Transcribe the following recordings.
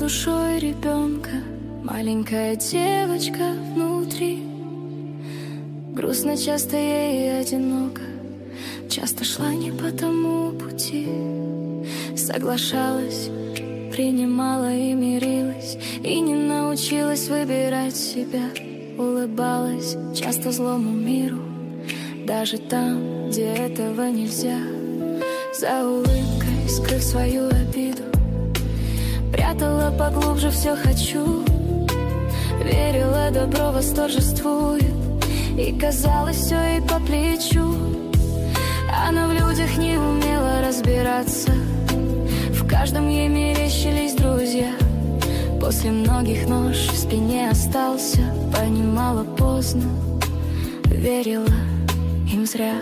душой ребенка, маленькая девочка внутри. Грустно часто ей и одиноко, часто шла не по тому пути. Соглашалась, принимала и мирилась, и не научилась выбирать себя. Улыбалась часто злому миру, даже там, где этого нельзя. За улыбкой, скрыв свою обиду, прятала поглубже все «хочу». Верила, добро восторжествует, и казалось, все ей по плечу. Она в людях не умела разбираться, в каждом ей мерещились друзья. После многих нож в спине остался, понимала поздно, верила им зря.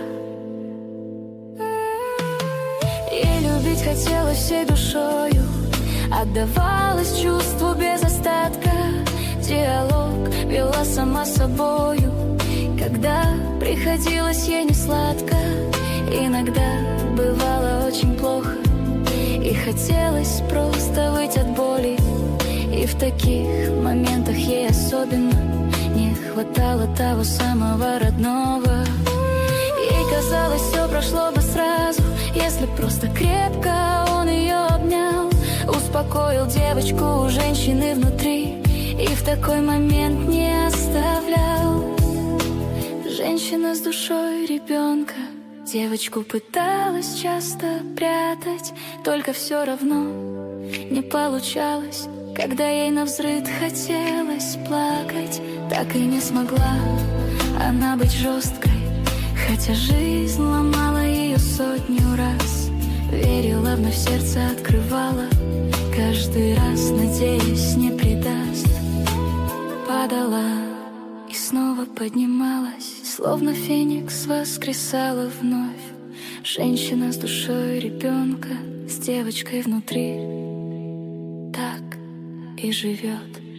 Ей любить хотелось всей душою, отдавалась чувству без остатка. Диалог вела сама собою, когда приходилось ей несладко. Иногда бывало очень плохо, и хотелось просто выйти от боли. И в таких моментах ей особенно не хватало того самого родного. Ей казалось, все прошло бы сразу, если просто крепко он ее обнял, успокоил девочку у женщины внутри, и в такой момент не оставлял. Женщина с душой ребенка девочку пыталась часто прятать, только все равно не получалось. Когда ей навзрыд хотелось плакать, так и не смогла она быть жесткой, хотя жизнь ломала ее сотню раз. Верила, вновь сердце открывала, каждый раз, надеясь, не предаст. Падала и снова поднималась, словно феникс воскресала вновь. Женщина с душой ребенка, с девочкой внутри, так и живет.